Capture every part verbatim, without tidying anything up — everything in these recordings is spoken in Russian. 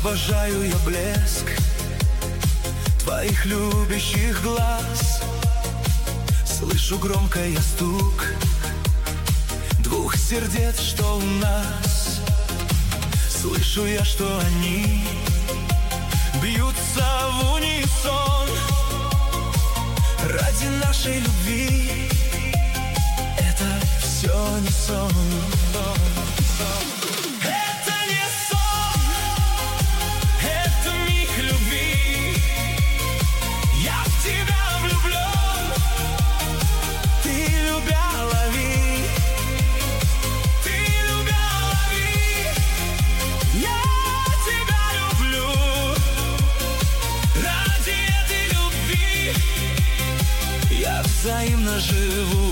Обожаю я блеск твоих любящих глаз. Слышу громко я стук двух сердец, что у нас. Слышу я, что они бьются в унисон ради нашей любви. Это все не сон. Взаимно живу.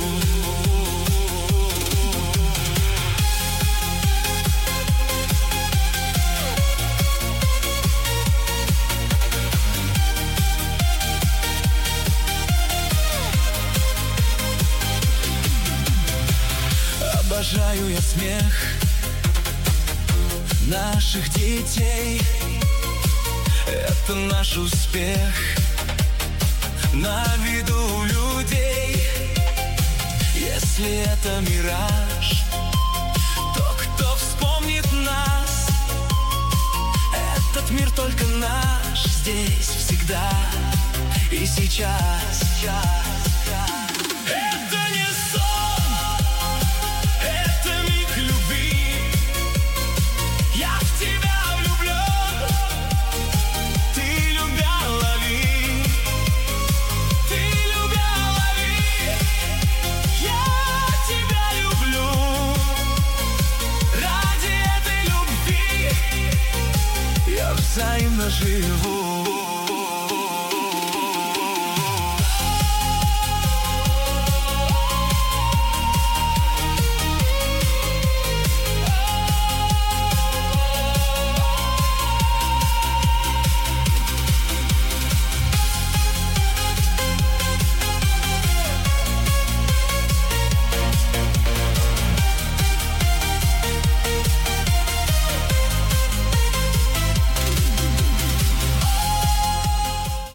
Обожаю я смех наших детей. Это наш успех на виду людей. Если это мираж, то кто вспомнит нас? Этот мир только наш, здесь всегда и сейчас. Это не сон, это миг любви. Я в тебя влюблен, ты любя лови. Взаимно живу.